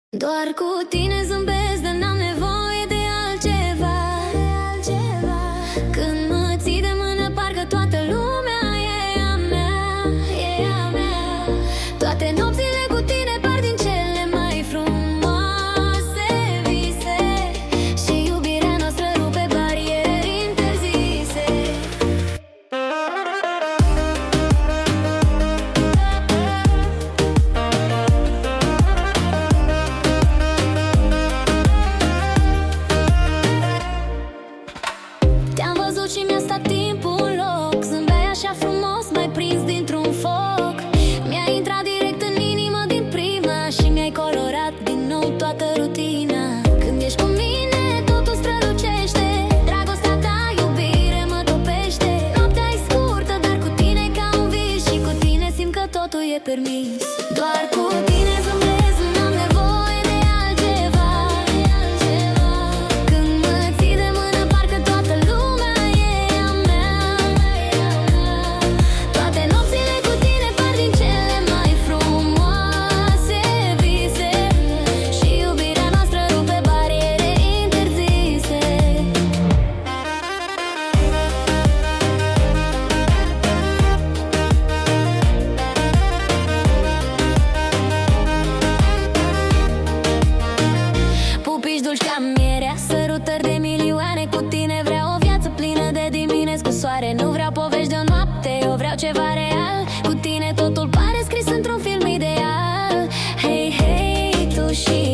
Doar cu tine zâmbesc, dar n-am nevoie de altceva. Când mă ții de mână, parcă toată lumea e a mea, e a mea. Toate nopțile cu tine par din cele mai frumoase vise. Și iubirea noastră rupe bariere interzise. Te-am văzut și mi-a stat timpul în loc. Zâmbeai așa frumos, mai prins dintr-un foc. Mi-a intrat direct în inimă din prima și mi-ai colorat din nou toată rutina. Când ești cu mine, totul strălucește. Dragostea ta, iubire, mă topește. Noaptea e scurtă, dar cu tine e ca un vis. Și cu tine simt că totul e permis. Doar cu tine zâmbesc, n-am nevoie de altceva. Când mă ții de mână, parcă toată lumea e a mea. Toate nopțile cu tine par din cele mai frumoase vise. Și iubirea noastră rupe bariere interzise. Pupici dulci ca mierea, sărutări de milioane. Cu tine vreau o viață plină de dimineți cu soare. Nu vreau povești de o noapte, eu vreau ceva real. Cu tine totul pare scris într-un film ideal. Hei, hei, tu și